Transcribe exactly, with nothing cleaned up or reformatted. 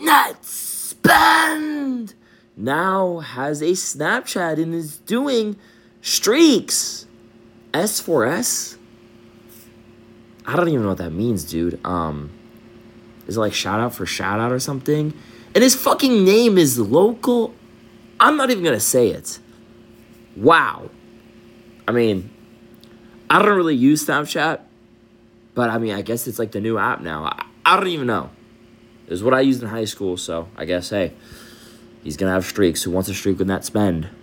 Net Spend now has a Snapchat and is doing streaks. S four S? I don't even know what that means, dude. Um, is it like shout out for shout out or something? And his fucking name is Local. I'm not even gonna say it. Wow. I mean, I don't really use Snapchat, but I mean, I guess it's like the new app now. I, I don't even know. It was what I used in high school, so I guess, hey, he's gonna have streaks. Who wants a streak with Net Spend?